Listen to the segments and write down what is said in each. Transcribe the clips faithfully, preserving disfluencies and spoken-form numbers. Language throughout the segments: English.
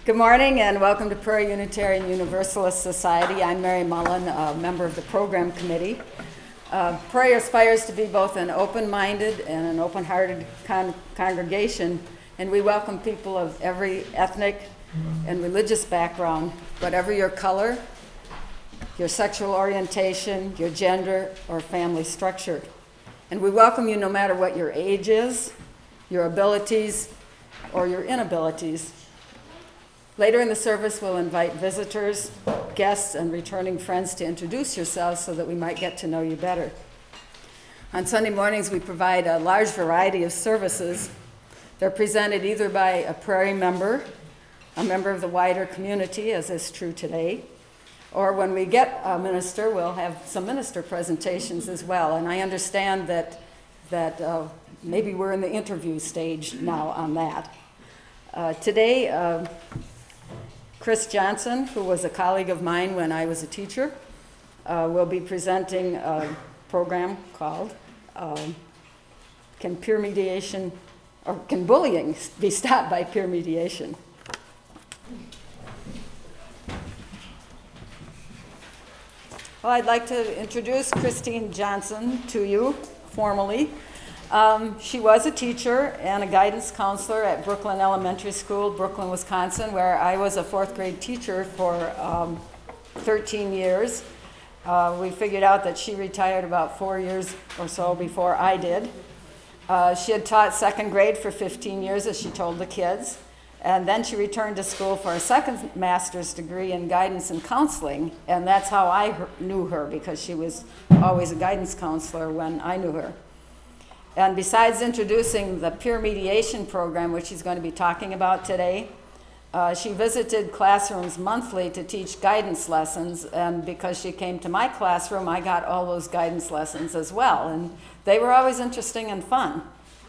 Good morning and welcome to Prairie Unitarian Universalist Society. I'm Mary Mullen, a member of the program committee. Uh, Prairie aspires to be both an open-minded and an open-hearted con- congregation, and we welcome people of every ethnic and religious background, whatever your color, your sexual orientation, your gender, or family structure. And we welcome you no matter what your age is, your abilities, or your inabilities. Later in the service, we'll invite visitors, guests, and returning friends to introduce yourselves so that we might get to know you better. On Sunday mornings, we provide a large variety of services. They're presented either by a Prairie member, a member of the wider community, as is true today, or when we get a minister, we'll have some minister presentations as well. And I understand that, that uh, maybe we're in the interview stage now on that. Uh, today, uh, Chris Johnson, who was a colleague of mine when I was a teacher, uh, will be presenting a program called um, Can Peer Mediation, or Can Bullying Be Stopped by Peer Mediation? Well, I'd like to introduce Christine Johnson to you formally. Um, she was a teacher and a guidance counselor at Brooklyn Elementary School, Brooklyn, Wisconsin, where I was a fourth grade teacher for um, thirteen years. Uh, we figured out that she retired about four years or so before I did. Uh, she had taught second grade for fifteen years, as she told the kids, and then she returned to school for a second master's degree in guidance and counseling, and that's how I her- knew her, because she was always a guidance counselor when I knew her. And besides introducing the peer mediation program, which she's going to be talking about today, uh, she visited classrooms monthly to teach guidance lessons, and because she came to my classroom, I got all those guidance lessons as well, and they were always interesting and fun.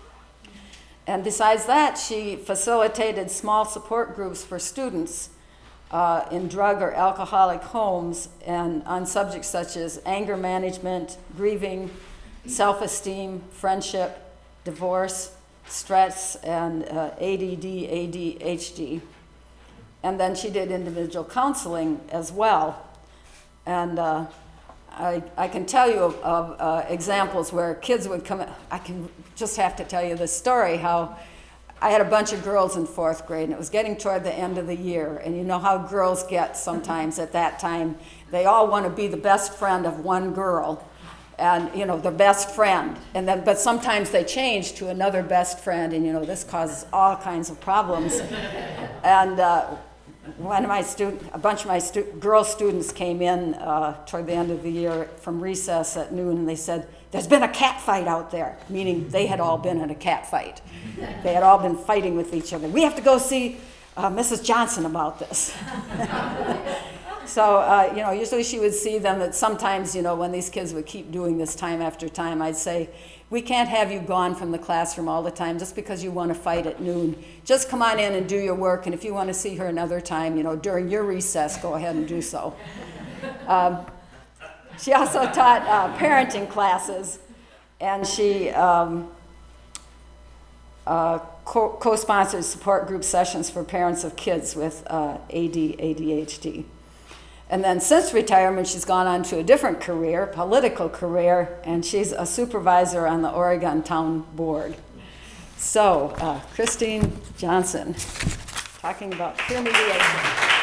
And besides that, she facilitated small support groups for students uh, in drug or alcoholic homes and on subjects such as anger management, grieving, self-esteem, friendship, divorce, stress, and uh, A D D, A D H D. And then she did individual counseling as well. And uh, I, I can tell you of, of uh, examples where kids would come in. I can just have to tell you this story, how I had a bunch of girls in fourth grade, and it was getting toward the end of the year. And you know how girls get sometimes at that time. They all want to be the best friend of one girl. And, you know, their best friend. And then, but sometimes they change to another best friend, and, you know, this causes all kinds of problems. And uh, one of my student, a bunch of my stu- girl students came in uh, toward the end of the year from recess at noon, and they said, "There's been a cat fight out there," meaning they had all been in a cat fight. They had all been fighting with each other. "We have to go see uh, Missus Johnson about this." So, uh, you know, usually she would see them that sometimes, you know, when these kids would keep doing this time after time, I'd say, "We can't have you gone from the classroom all the time just because you want to fight at noon. Just come on in and do your work, and if you want to see her another time, you know, during your recess, go ahead and do so." Um, she also taught uh, parenting classes, and she um, uh, co- co-sponsored support group sessions for parents of kids with uh, A D, A D H D. And then since retirement, she's gone on to a different career, political career, and she's a supervisor on the Oregon Town Board. So, uh, Christine Johnson, talking about peer mediation.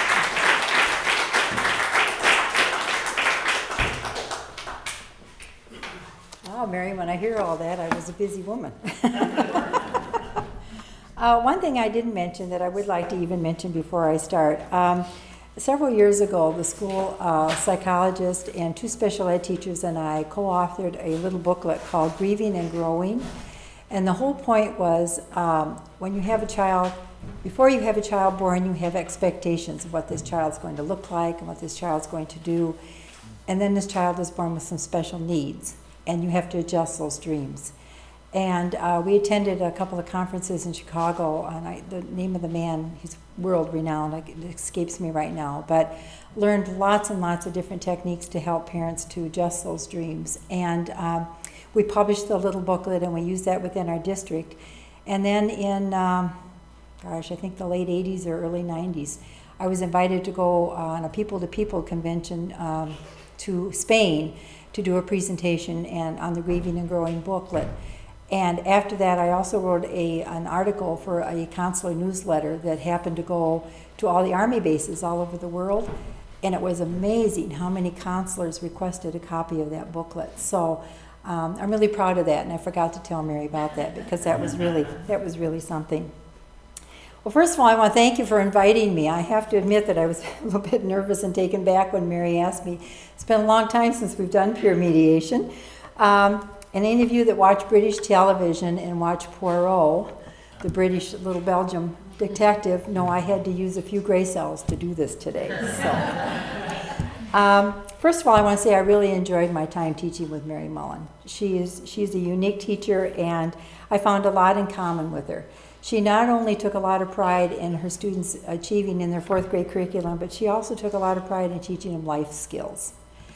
Oh, Mary, when I hear all that, I was a busy woman. uh, one thing I didn't mention that I would like to even mention before I start. Um, Several years ago, the school uh, psychologist and two special ed teachers and I co-authored a little booklet called Grieving and Growing. And the whole point was um, when you have a child, before you have a child born, you have expectations of what this child's going to look like and what this child's going to do. And then this child is born with some special needs, and you have to adjust those dreams. And uh, we attended a couple of conferences in Chicago, and I, the name of the man, he's world-renowned, it escapes me right now, but learned lots and lots of different techniques to help parents to adjust those dreams. And um, we published the little booklet, and we used that within our district. And then in um, gosh, I think the late eighties or early nineties. I was invited to go on a people-to-people convention um, to Spain to do a presentation and on the Grieving and Growing booklet. And after that, I also wrote a, an article for a consular newsletter that happened to go to all the Army bases all over the world. And it was amazing how many consulars requested a copy of that booklet. So um, I'm really proud of that, and I forgot to tell Mary about that because that was really, that was really something. Well, first of all, I want to thank you for inviting me. I have to admit that I was a little bit nervous and taken back when Mary asked me. It's been a long time since we've done peer mediation. Um, and any of you that watch British television and watch Poirot, the British little Belgium detective, know I had to use a few gray cells to do this today. So, um, first of all, I want to say I really enjoyed my time teaching with Mary Mullen. She is she's a unique teacher, and I found a lot in common with her. She not only took a lot of pride in her students achieving in their fourth grade curriculum, but she also took a lot of pride in teaching them life skills.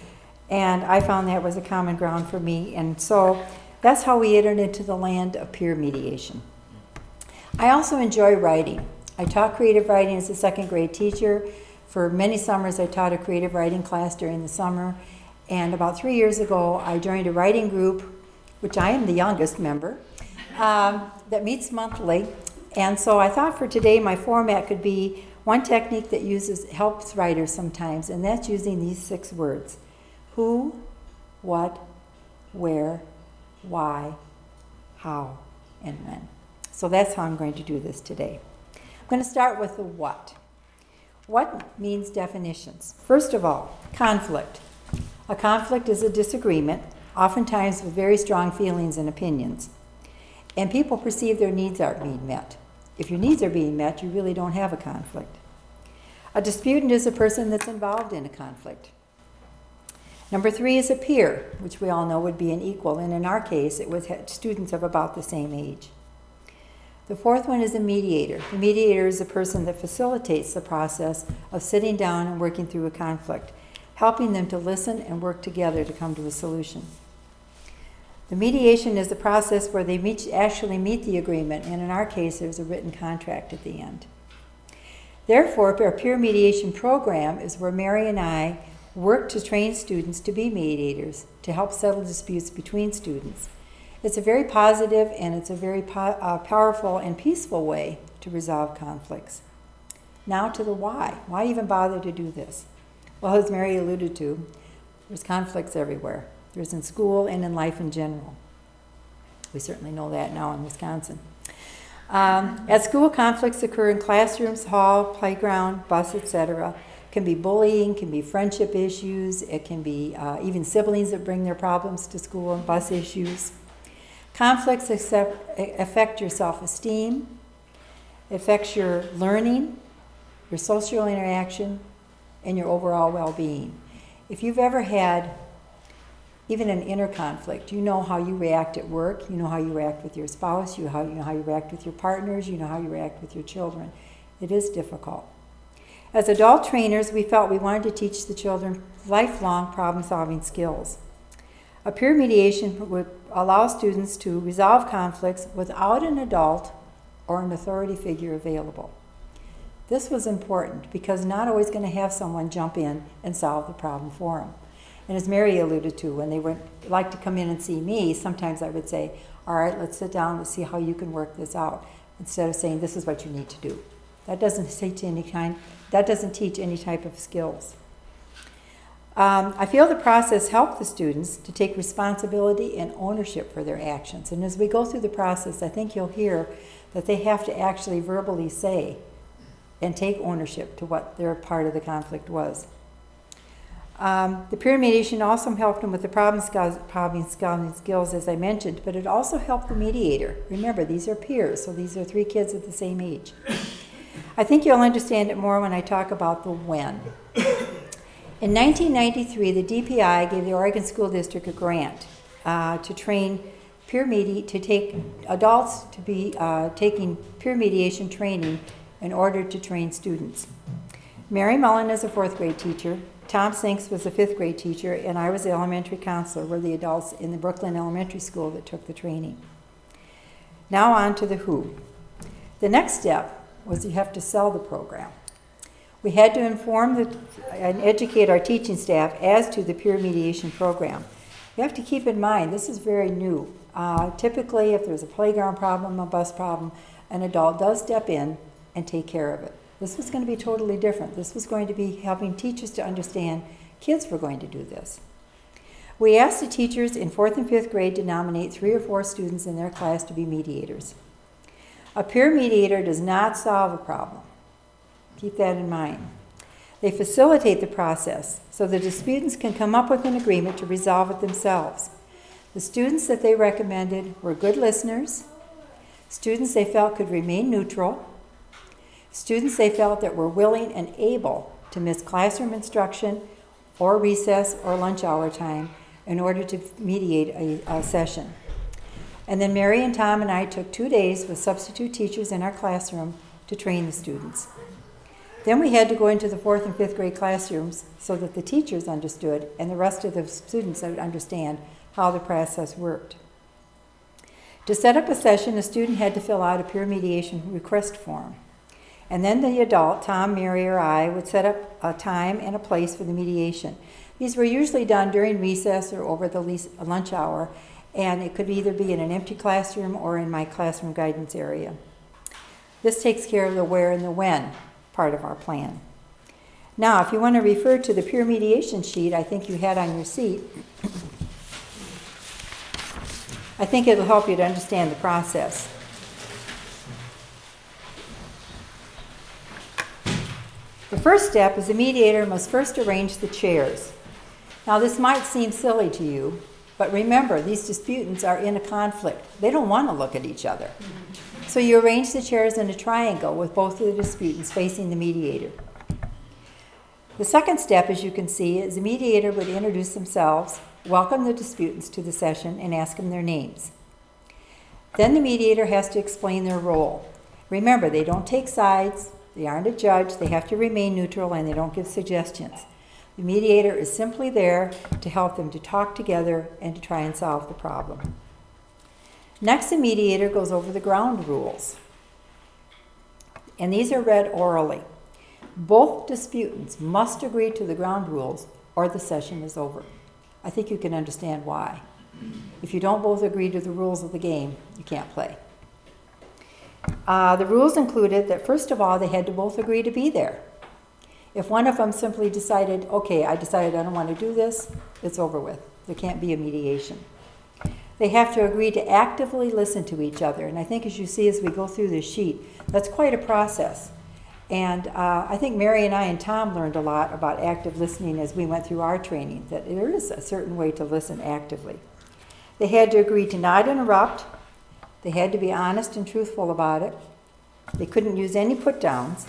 And I found that was a common ground for me, and so that's how we entered into the land of peer mediation. I also enjoy writing. I taught creative writing as a second grade teacher. For many summers, I taught a creative writing class during the summer, and about three years ago, I joined a writing group, which I am the youngest member, Um, that meets monthly. And so I thought for today my format could be one technique that uses helps writers sometimes, and that's using these six words: who, what, where, why, how, and when. So that's how I'm going to do this today. I'm going to start with the what. What means definitions? First of all, conflict. A conflict is a disagreement, oftentimes with very strong feelings and opinions. And people perceive their needs aren't being met. If your needs are being met, you really don't have a conflict. A disputant is a person that's involved in a conflict. Number three is a peer, which we all know would be an equal, and in our case, it was students of about the same age. The fourth one is a mediator. The mediator is a person that facilitates the process of sitting down and working through a conflict, helping them to listen and work together to come to a solution. The mediation is the process where they meet, actually meet the agreement, and in our case, there's a written contract at the end. Therefore, our peer mediation program is where Mary and I work to train students to be mediators, to help settle disputes between students. It's a very positive and it's a very po- uh, powerful and peaceful way to resolve conflicts. Now to the why. Why even bother to do this? Well, as Mary alluded to, there's conflicts everywhere. There's in school and in life in general. We certainly know that now in Wisconsin. Um, at school, conflicts occur in classrooms, hall, playground, bus, et cetera. It can be bullying, can be friendship issues. It can be uh, even siblings that bring their problems to school and bus issues. Conflicts accept, affect your self-esteem, affects your learning, your social interaction, and your overall well-being. If you've ever had even an inner conflict, you know how you react at work, you know how you react with your spouse, you, how, you know how you react with your partners, you know how you react with your children. It is difficult. As adult trainers, we felt we wanted to teach the children lifelong problem-solving skills. A peer mediation would allow students to resolve conflicts without an adult or an authority figure available. This was important because not always going to have someone jump in and solve the problem for them. And as Mary alluded to, when they would like to come in and see me, sometimes I would say, all right, let's sit down and see how you can work this out, instead of saying, this is what you need to do. That doesn't teach any kind, that doesn't teach any type of skills. Um, I feel the process helped the students to take responsibility and ownership for their actions. And as we go through the process, I think you'll hear that they have to actually verbally say and take ownership to what their part of the conflict was. Um, the peer mediation also helped them with the problem solving skills, as I mentioned, but it also helped the mediator. Remember, these are peers, so these are three kids at the same age. I think you'll understand it more when I talk about the when. In nineteen ninety-three, the D P I gave the Oregon School District a grant uh, to train peer medi- to take adults to be uh, taking peer mediation training in order to train students. Mary Mullen is a fourth grade teacher. Tom Sinks was a fifth grade teacher, and I was the elementary counselor. We're the adults in the Brooklyn Elementary School that took the training. Now on to the who. The next step was you have to sell the program. We had to inform the, and educate our teaching staff as to the peer mediation program. You have to keep in mind, this is very new. Uh, typically, if there's a playground problem, a bus problem, an adult does step in and take care of it. This was going to be totally different. This was going to be helping teachers to understand kids were going to do this. We asked the teachers in fourth and fifth grade to nominate three or four students in their class to be mediators. A peer mediator does not solve a problem. Keep that in mind. They facilitate the process so the disputants can come up with an agreement to resolve it themselves. The students that they recommended were good listeners, students they felt could remain neutral, students they felt that were willing and able to miss classroom instruction or recess or lunch hour time in order to mediate a, a session. And then Mary and Tom and I took two days with substitute teachers in our classroom to train the students. Then we had to go into the fourth and fifth grade classrooms so that the teachers understood and the rest of the students would understand how the process worked. To set up a session, a student had to fill out a peer mediation request form. And then the adult, Tom, Mary, or I, would set up a time and a place for the mediation. These were usually done during recess or over the lunch hour, and it could either be in an empty classroom or in my classroom guidance area. This takes care of the where and the when part of our plan. Now, if you want to refer to the peer mediation sheet I think you had on your seat, I think it'll help you to understand the process. The first step is the mediator must first arrange the chairs. Now, this might seem silly to you, but remember, these disputants are in a conflict. They don't want to look at each other. So you arrange the chairs in a triangle with both of the disputants facing the mediator. The second step, as you can see, is the mediator would introduce themselves, welcome the disputants to the session, and ask them their names. Then the mediator has to explain their role. Remember, they don't take sides, they aren't a judge, they have to remain neutral, and they don't give suggestions. The mediator is simply there to help them to talk together and to try and solve the problem. Next, the mediator goes over the ground rules. And these are read orally. Both disputants must agree to the ground rules or the session is over. I think you can understand why. If you don't both agree to the rules of the game, you can't play. Uh, the rules included that, first of all, they had to both agree to be there. If one of them simply decided, okay, I decided I don't want to do this, it's over with. There can't be a mediation. They have to agree to actively listen to each other. And I think as you see as we go through this sheet, that's quite a process. And uh, I think Mary and I and Tom learned a lot about active listening as we went through our training, that there is a certain way to listen actively. They had to agree to not interrupt. They had to be honest and truthful about it. They couldn't use any put-downs.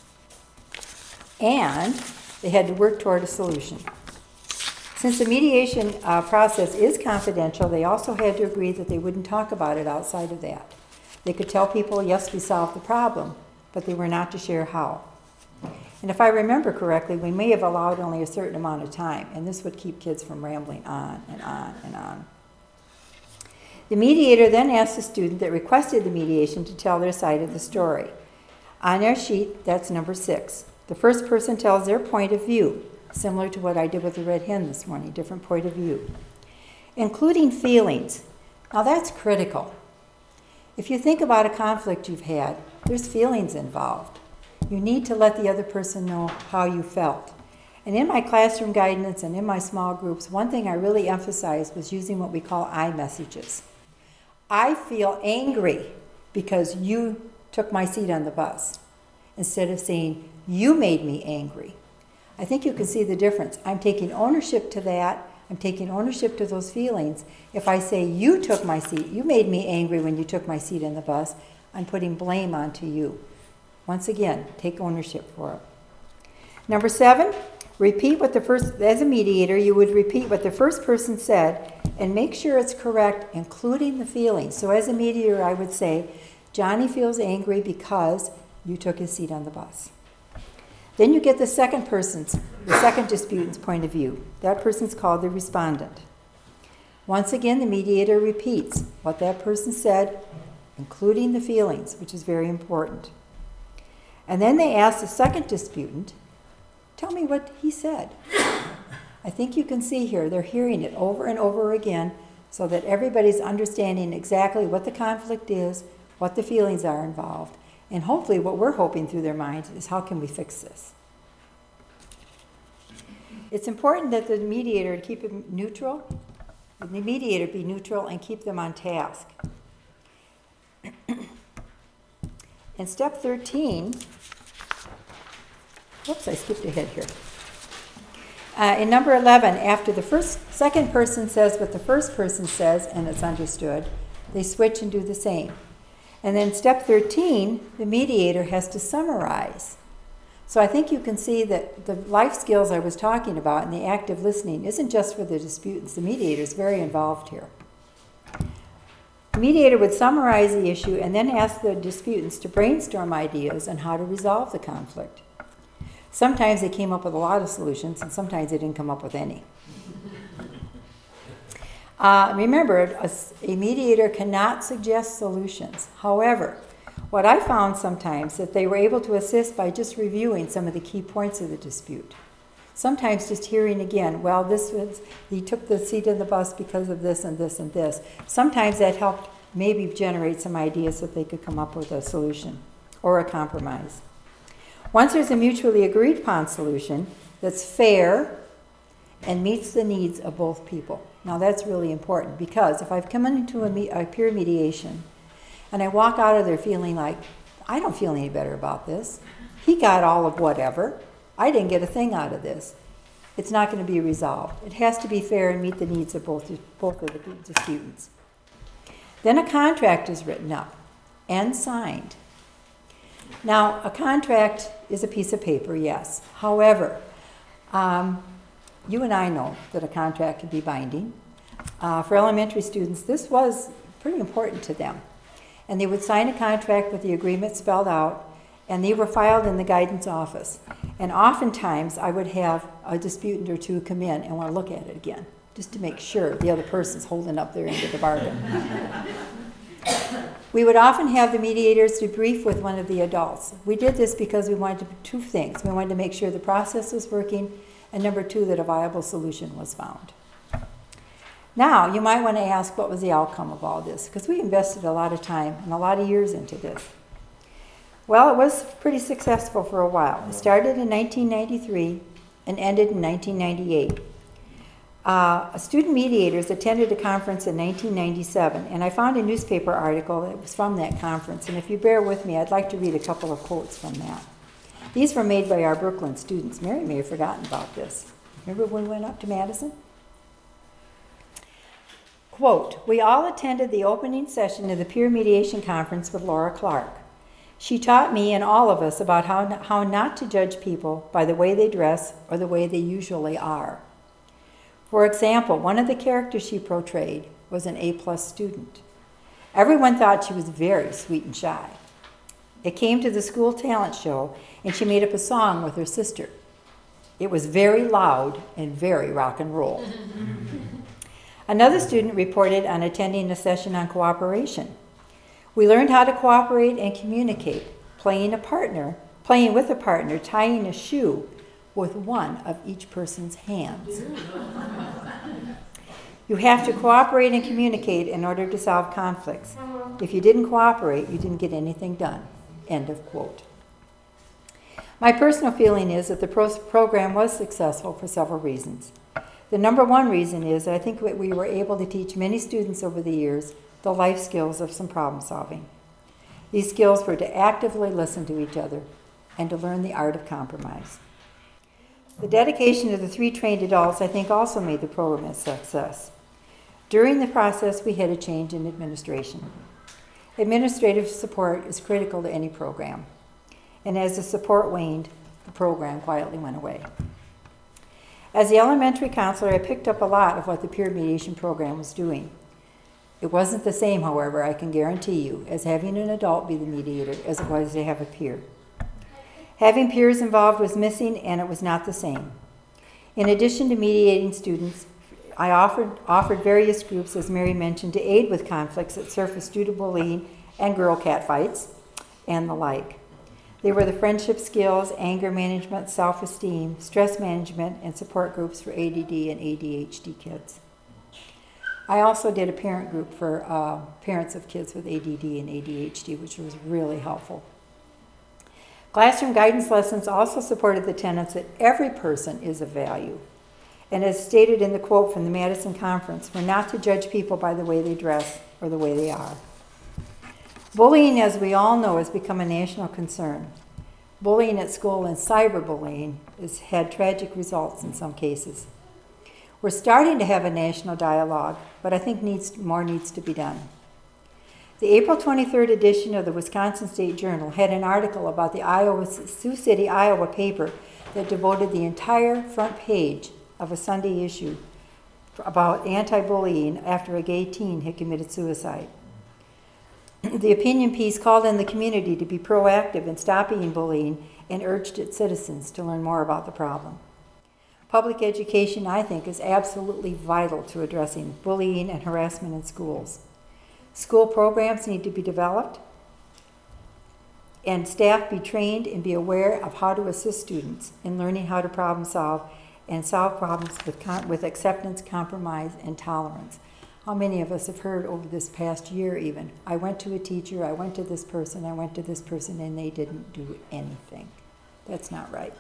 And they had to work toward a solution. Since the mediation uh, process is confidential, they also had to agree that they wouldn't talk about it outside of that. They could tell people, yes, we solved the problem, but they were not to share how. And if I remember correctly, we may have allowed only a certain amount of time, and this would keep kids from rambling on and on and on. The mediator then asked the student that requested the mediation to tell their side of the story. On their sheet, that's number six. The first person tells their point of view, similar to what I did with the red hen this morning, different point of view. Including feelings. Now that's critical. If you think about a conflict you've had, there's feelings involved. You need to let the other person know how you felt. And in my classroom guidance and in my small groups, one thing I really emphasized was using what we call I messages. I feel angry because you took my seat on the bus, instead of saying, you made me angry. I think you can see the difference. I'm taking ownership to that. I'm taking ownership to those feelings. If I say, you took my seat, you made me angry when you took my seat in the bus, I'm putting blame onto you. Once again, take ownership for it. Number seven, repeat what the first, as a mediator, you would repeat what the first person said and make sure it's correct, including the feelings. So as a mediator, I would say, Johnny feels angry because you took his seat on the bus. Then you get the second person's, the second disputant's point of view. That person's called the respondent. Once again, the mediator repeats what that person said, including the feelings, which is very important. And then they asked the second disputant, tell me what he said. I think you can see here, they're hearing it over and over again so that everybody's understanding exactly what the conflict is, what the feelings are involved, and hopefully what we're hoping through their minds is how can we fix this? It's important that the mediator keep it neutral, the mediator be neutral and keep them on task. In step thirteen, whoops, I skipped ahead here. Uh, in number eleven, after the first, second person says what the first person says and it's understood, they switch and do the same. And then step thirteen, the mediator has to summarize. So I think you can see that the life skills I was talking about and the active listening isn't just for the disputants. The mediator is very involved here. The mediator would summarize the issue and then ask the disputants to brainstorm ideas on how to resolve the conflict. Sometimes they came up with a lot of solutions, and sometimes they didn't come up with any. Uh, remember, a, a mediator cannot suggest solutions. However, what I found sometimes that they were able to assist by just reviewing some of the key points of the dispute. Sometimes just hearing again, well, this was, he took the seat in the bus because of this and this and this. Sometimes that helped maybe generate some ideas that they could come up with a solution or a compromise. Once there's a mutually agreed upon solution that's fair and meets the needs of both people. Now that's really important because if I've come into a, me- a peer mediation and I walk out of there feeling like, I don't feel any better about this. He got all of whatever. I didn't get a thing out of this. It's not going to be resolved. It has to be fair and meet the needs of both, both of the disputants. Then a contract is written up and signed. Now, a contract is a piece of paper, yes. However, um, you and I know that a contract can be binding. Uh, for elementary students, this was pretty important to them. And they would sign a contract with the agreement spelled out, and they were filed in the guidance office. And oftentimes, I would have a disputant or two come in and want to look at it again, just to make sure the other person's holding up their end of the bargain. We would often have the mediators debrief with one of the adults. We did this because we wanted to do two things. We wanted to make sure the process was working, and number two, that a viable solution was found. Now, you might want to ask what was the outcome of all this, because we invested a lot of time and a lot of years into this. Well, it was pretty successful for a while. It started in nineteen ninety-three and ended in nineteen ninety-eight. Uh, student mediators attended a conference in nineteen ninety-seven, and I found a newspaper article that was from that conference, and if you bear with me, I'd like to read a couple of quotes from that. These were made by our Brooklyn students. Mary may have forgotten about this. Remember when we went up to Madison? Quote, we all attended the opening session of the Peer Mediation Conference with Laura Clark. She taught me and all of us about how, how not to judge people by the way they dress or the way they usually are. For example, one of the characters she portrayed was an A-plus student. Everyone thought she was very sweet and shy. It came to the school talent show, and she made up a song with her sister. It was very loud and very rock and roll. Another student reported on attending a session on cooperation. We learned how to cooperate and communicate, playing a partner, playing with a partner, tying a shoe with one of each person's hands. You have to cooperate and communicate in order to solve conflicts. If you didn't cooperate, you didn't get anything done. End of quote. My personal feeling is that the pro- program was successful for several reasons. The number one reason is that I think that we were able to teach many students over the years the life skills of some problem solving. These skills were to actively listen to each other and to learn the art of compromise. The dedication of the three trained adults, I think, also made the program a success. During the process, we had a change in administration. Administrative support is critical to any program. And as the support waned, the program quietly went away. As the elementary counselor, I picked up a lot of what the peer mediation program was doing. It wasn't the same, however, I can guarantee you, as having an adult be the mediator as it was to have a peer. Having peers involved was missing, and it was not the same. In addition to mediating students, I offered, offered various groups, as Mary mentioned, to aid with conflicts that surfaced due to bullying and girl cat fights and the like. They were the friendship skills, anger management, self-esteem, stress management, and support groups for A D D and A D H D kids. I also did a parent group for uh, parents of kids with A D D and A D H D, which was really helpful. Classroom guidance lessons also supported the tenets that every person is of value. And as stated in the quote from the Madison Conference, we're not to judge people by the way they dress or the way they are. Bullying, as we all know, has become a national concern. Bullying at school and cyberbullying has had tragic results in some cases. We're starting to have a national dialogue, but I think needs, more needs to be done. The April twenty-third edition of the Wisconsin State Journal had an article about the Iowa, Sioux City, Iowa paper that devoted the entire front page of a Sunday issue about anti-bullying after a gay teen had committed suicide. The opinion piece called on the community to be proactive in stopping bullying and urged its citizens to learn more about the problem. Public education, I think, is absolutely vital to addressing bullying and harassment in schools. School programs need to be developed and staff be trained and be aware of how to assist students in learning how to problem solve and solve problems with, com- with acceptance, compromise, and tolerance. How many of us have heard over this past year even, I went to a teacher, I went to this person, I went to this person, and they didn't do anything. That's not right.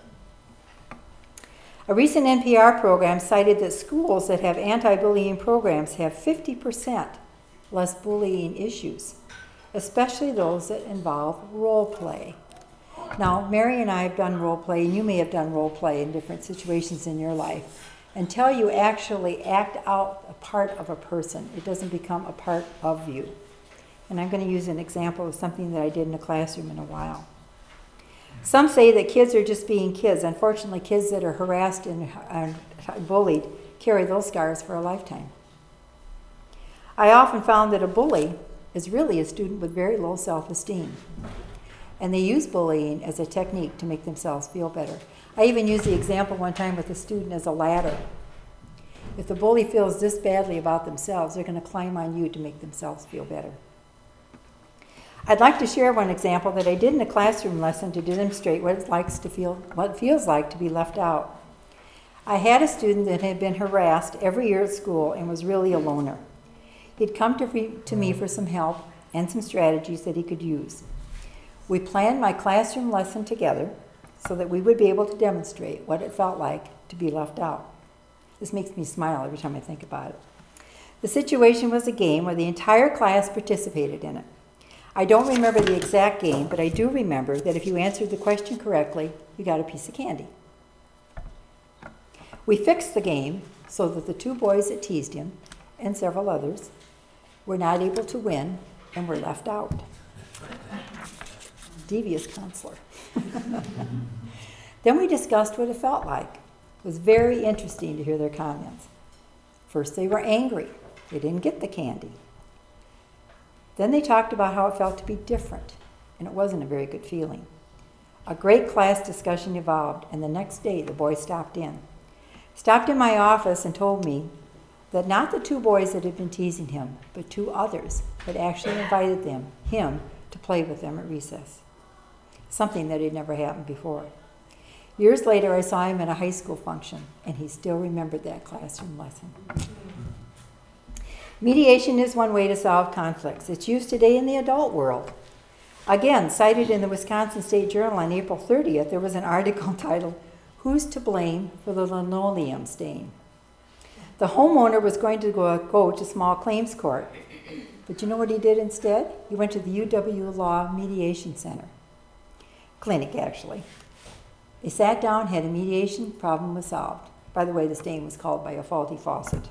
A recent N P R program cited that schools that have anti-bullying programs have fifty percent less bullying issues, especially those that involve role play. Now, Mary and I have done role play, and you may have done role play in different situations in your life. Until you actually act out a part of a person, it doesn't become a part of you. And I'm going to use an example of something that I did in a classroom in a while. Some say that kids are just being kids. Unfortunately, kids that are harassed and are bullied carry those scars for a lifetime. I often found that a bully is really a student with very low self-esteem. And they use bullying as a technique to make themselves feel better. I even used the example one time with a student as a ladder. If the bully feels this badly about themselves, they're going to climb on you to make themselves feel better. I'd like to share one example that I did in a classroom lesson to demonstrate what it likes to feel, what it feels like to be left out. I had a student that had been harassed every year at school and was really a loner. He'd come to, re- to me for some help and some strategies that he could use. We planned my classroom lesson together so that we would be able to demonstrate what it felt like to be left out. This makes me smile every time I think about it. The situation was a game where the entire class participated in it. I don't remember the exact game, but I do remember that if you answered the question correctly, you got a piece of candy. We fixed the game so that the two boys that teased him, and several others, were not able to win and were left out. Devious counselor. Then we discussed what it felt like. It was very interesting to hear their comments. First, they were angry. They didn't get the candy. Then they talked about how it felt to be different, and it wasn't a very good feeling. A great class discussion evolved, and the next day the boy stopped in. Stopped in my office and told me that not the two boys that had been teasing him, but two others had actually invited them, him, to play with them at recess. Something that had never happened before. Years later, I saw him at a high school function, and he still remembered that classroom lesson. Mediation is one way to solve conflicts. It's used today in the adult world. Again, cited in the Wisconsin State Journal on April thirtieth, there was an article titled, "Who's to Blame for the Linoleum Stain?" The homeowner was going to go, go to small claims court, but you know what he did instead? He went to the U W Law Mediation Center. Clinic, actually. They sat down, had a mediation, problem was solved. By the way, the stain was caused by a faulty faucet.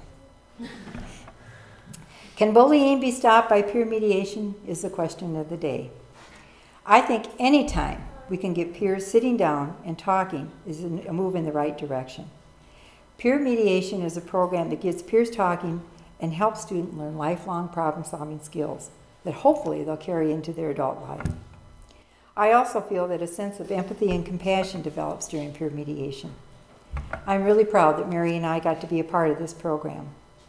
Can bullying be stopped by peer mediation is the question of the day. I think any time we can get peers sitting down and talking is a move in the right direction. Peer mediation is a program that gets peers talking and helps students learn lifelong problem-solving skills that hopefully they'll carry into their adult life. I also feel that a sense of empathy and compassion develops during peer mediation. I'm really proud that Mary and I got to be a part of this program.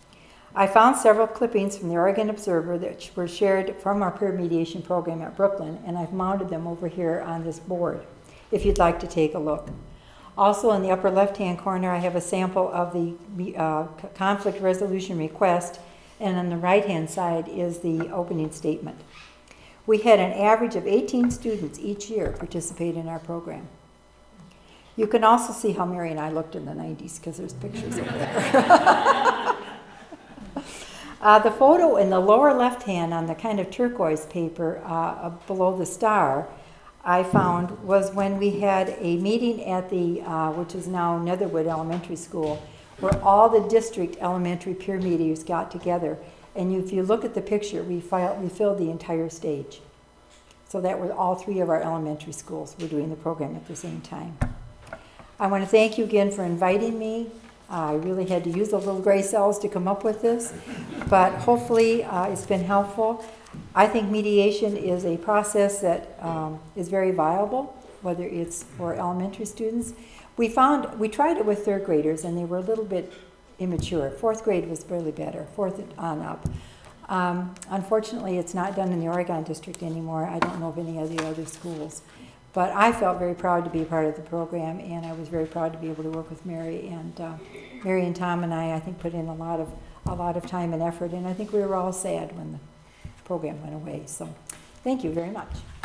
I found several clippings from the Oregon Observer that were shared from our peer mediation program at Brooklyn, and I've mounted them over here on this board if you'd like to take a look. Also, in the upper left-hand corner, I have a sample of the uh, conflict resolution request, and on the right-hand side is the opening statement. We had an average of eighteen students each year participate in our program. You can also see how Mary and I looked in the nineties, because there's pictures over there. uh, the photo in the lower left-hand on the kind of turquoise paper uh, below the star, I found was when we had a meeting at the, uh, which is now Netherwood Elementary School, where all the district elementary peer mediators got together. And if you look at the picture, we, file, we filled the entire stage. So that were all three of our elementary schools were doing the program at the same time. I want to thank you again for inviting me. Uh, I really had to use the little gray cells to come up with this, but hopefully uh, it's been helpful. I think mediation is a process that um, is very viable, whether it's for elementary students. We found, we tried it with third graders and they were a little bit immature. Fourth grade was really better, fourth on up. Um, unfortunately, it's not done in the Oregon district anymore. I don't know of any of the other schools. But I felt very proud to be a part of the program, and I was very proud to be able to work with Mary. And uh, Mary and Tom and I, I think, put in a lot of a lot of time and effort, and I think we were all sad when the program went away. So thank you very much.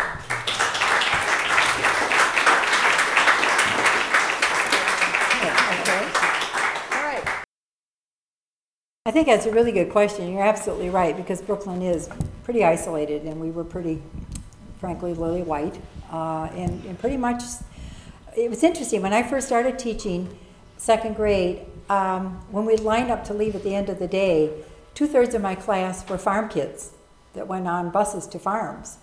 I think that's a really good question. You're absolutely right, because Brooklyn is pretty isolated, and we were pretty, frankly, lily white. Uh, and, and pretty much, it was interesting. When I first started teaching second grade, um, when we lined up to leave at the end of the day, two-thirds of my class were farm kids that went on buses to farms.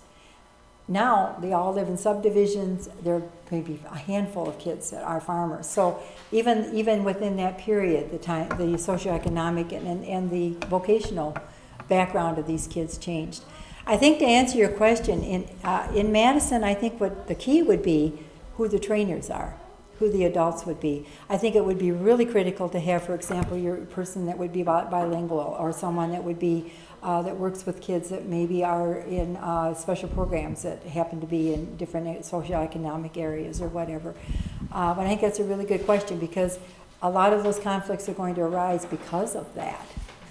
Now, they all live in subdivisions. There may be a handful of kids that are farmers. So even even within that period, the time, the socioeconomic and, and, and the vocational background of these kids changed. I think to answer your question, in uh, in Madison, I think what the key would be who the trainers are, who the adults would be. I think it would be really critical to have, for example, your person that would be bilingual, or someone that would be Uh, that works with kids that maybe are in uh, special programs that happen to be in different socioeconomic areas or whatever. Uh, but I think that's a really good question, because a lot of those conflicts are going to arise because of that.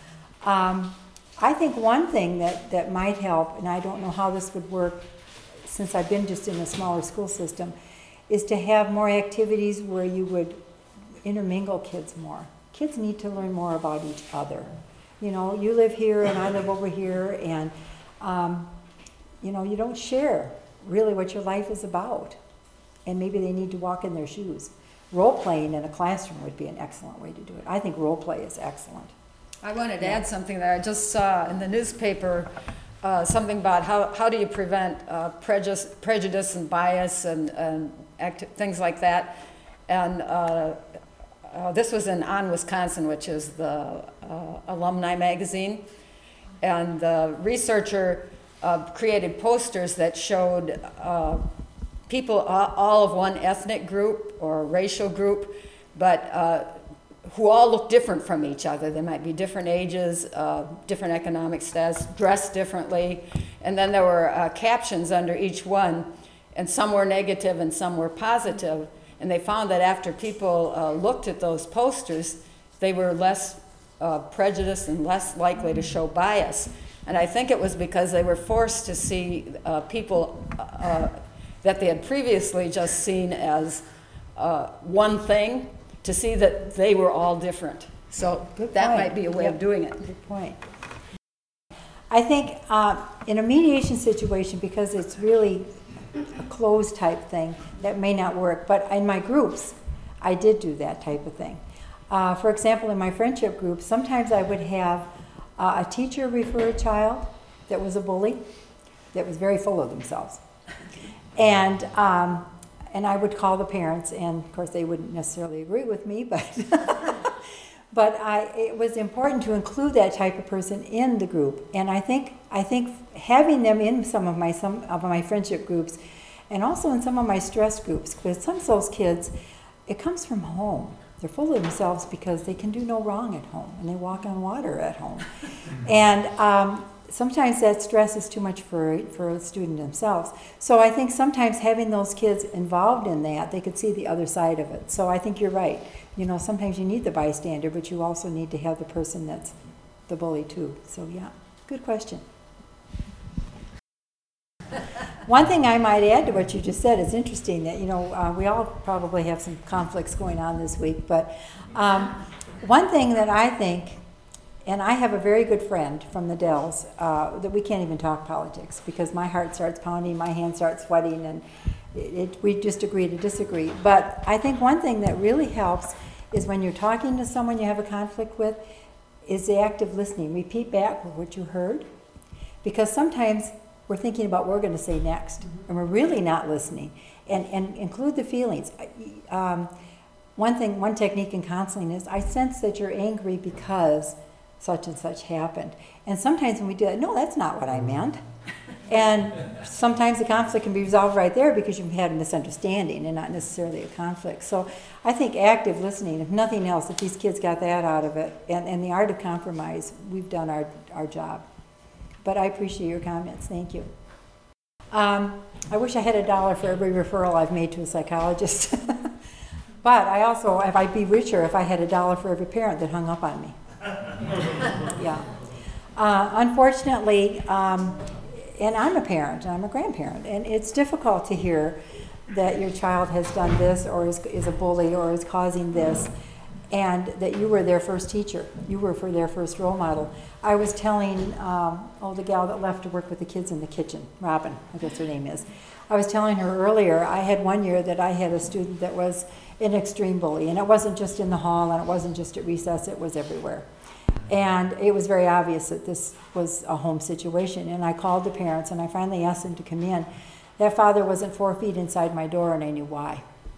Um, I think one thing that, that might help, and I don't know how this would work since I've been just in a smaller school system, is to have more activities where you would intermingle kids more. Kids need to learn more about each other. You know, you live here and I live over here, and, um, you know, you don't share really what your life is about. And maybe they need to walk in their shoes. Role-playing in a classroom would be an excellent way to do it. I think role-play is excellent. I wanted to add something that I just saw in the newspaper, uh, something about how, how do you prevent uh, prejudice, prejudice and bias and, and act, things like that. And uh, Uh, this was in On Wisconsin, which is the uh, alumni magazine. And the researcher uh, created posters that showed uh, people all of one ethnic group or racial group, but uh, who all look different from each other. They might be different ages, uh, different economic status, dressed differently. And then there were uh, captions under each one, and some were negative and some were positive. And they found that after people uh, looked at those posters, they were less uh, prejudiced and less likely to show bias. And I think it was because they were forced to see uh, people uh, that they had previously just seen as uh, one thing, to see that they were all different. So Good that point. might be a way Yep. of doing it. Good point. I think uh, in a mediation situation, because it's really a closed type thing, that may not work. But in my groups, I did do that type of thing. Uh, for example, in my friendship group, sometimes I would have uh, a teacher refer a child that was a bully, that was very full of themselves. And um, and I would call the parents, and of course they wouldn't necessarily agree with me, but but I, it was important to include that type of person in the group. And I think I think having them in some of my some of my friendship groups, and also in some of my stress groups, because some of those kids, it comes from home. They're full of themselves because they can do no wrong at home, and they walk on water at home. And um, sometimes that stress is too much for, for a student themselves. So I think sometimes having those kids involved in that, they could see the other side of it. So I think you're right. You know, sometimes you need the bystander, but you also need to have the person that's the bully too. So yeah, good question. One thing I might add to what you just said is interesting that, you know, uh, we all probably have some conflicts going on this week, but um, one thing that I think, and I have a very good friend from the Dells, uh, that we can't even talk politics because my heart starts pounding, my hand starts sweating, and it, it, we just agree to disagree. But I think one thing that really helps is when you're talking to someone you have a conflict with, is the active listening. Repeat back what you heard, because sometimes we're thinking about what we're going to say next, mm-hmm. and we're really not listening. And, and include the feelings. Um, one thing, one technique in counseling is, I sense that you're angry because such and such happened. And sometimes when we do that, no, that's not what I meant. And sometimes the conflict can be resolved right there because you've had a misunderstanding and not necessarily a conflict. So I think active listening, if nothing else, if these kids got that out of it, and, and the art of compromise, we've done our, our job. But I appreciate your comments. Thank you. Um, I wish I had a dollar for every referral I've made to a psychologist. But I also, if I'd be richer if I had a dollar for every parent that hung up on me. Yeah. Uh, unfortunately, um, and I'm a parent, and I'm a grandparent, and it's difficult to hear that your child has done this or is, is a bully or is causing this, and that you were their first teacher. You were for their first role model. I was telling, um, oh, the gal that left to work with the kids in the kitchen, Robin, I guess her name is. I was telling her earlier, I had one year that I had a student that was an extreme bully, and it wasn't just in the hall, and it wasn't just at recess, it was everywhere. And it was very obvious that this was a home situation, and I called the parents, and I finally asked them to come in. That father wasn't four feet inside my door, and I knew why.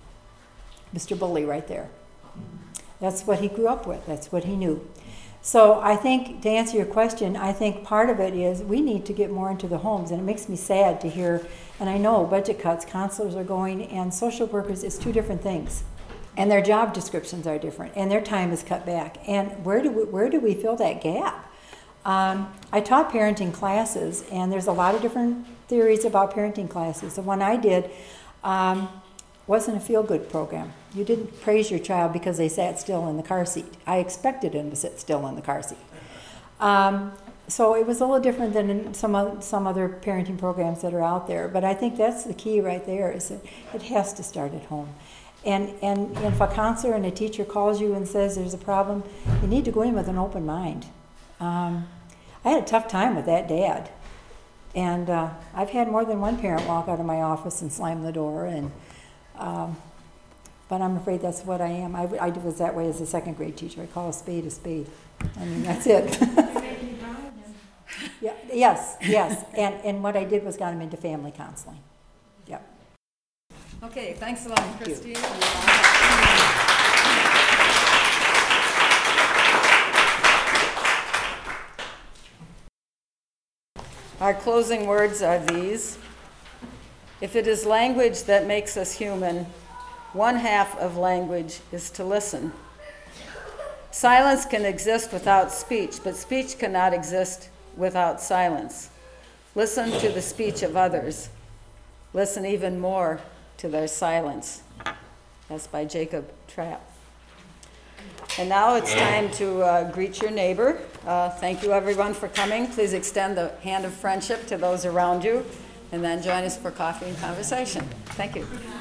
Mister Bully right there. That's what he grew up with. That's what he knew. So I think, to answer your question, I think part of it is we need to get more into the homes, and it makes me sad to hear, and I know budget cuts, counselors are going, and social workers, it's two different things. And their job descriptions are different, and their time is cut back. And where do we, where do we fill that gap? Um, I taught parenting classes, and there's a lot of different theories about parenting classes. The one I did um, wasn't a feel-good program. You didn't praise your child because they sat still in the car seat. I expected them to sit still in the car seat. Um, so it was a little different than in some other, some other parenting programs that are out there. But I think that's the key right there, is that it has to start at home. And, and if a counselor and a teacher calls you and says there's a problem, you need to go in with an open mind. Um, I had a tough time with that dad. And uh, I've had more than one parent walk out of my office and slam the door. And um, but I'm afraid that's what I am. I, I was that way as a second grade teacher. I call a spade a spade. I mean, that's it. Yeah, yes, yes. And, and what I did was got him into family counseling. Yep. Okay, thanks a lot, Thank Christine. you. Our closing words are these. If it is language that makes us human, one half of language is to listen. Silence can exist without speech, but speech cannot exist without silence. Listen to the speech of others. Listen even more to their silence. That's by Jacob Trapp. And now it's time to uh, greet your neighbor. Uh, thank you everyone for coming. Please extend the hand of friendship to those around you, and then join us for coffee and conversation. Thank you.